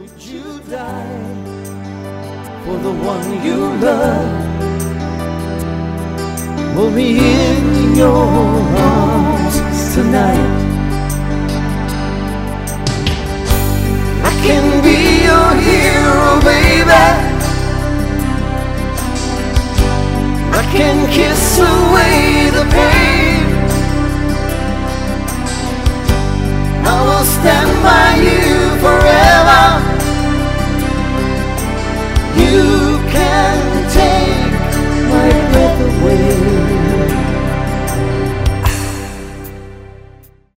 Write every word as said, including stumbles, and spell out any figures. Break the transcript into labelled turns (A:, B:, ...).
A: Would you die for the one you love? Hold me in your arms tonight. I can be your hero, baby. I can kiss away